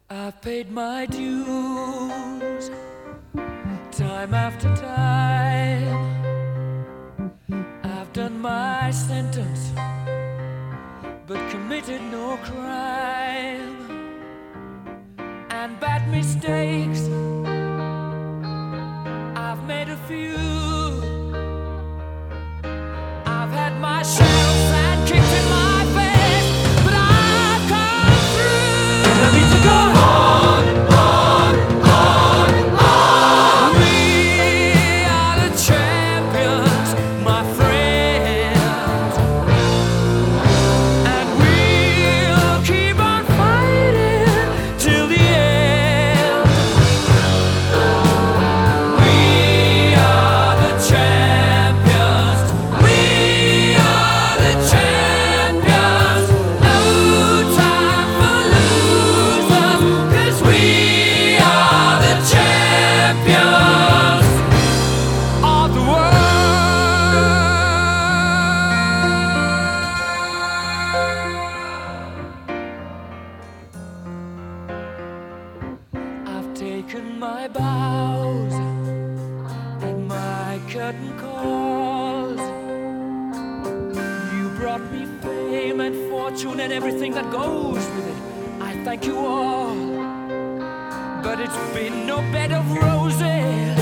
I've paid my dues time after time. I've done my sentence but committed no crime. And bad mistakes, I've made a few. I've had my share of sand kicked in my face, but I've come through. I need to go on, on, on, on. We are the champions, my friends, and we'll keep on fighting till the end. We are the champions. We are the champions. No time for losers, 'cause we are the champions of the world. I've taken my bows and my curtain calls. You brought me fame and fortune and everything that goes with it. I thank you all, but it's been no bed of roses.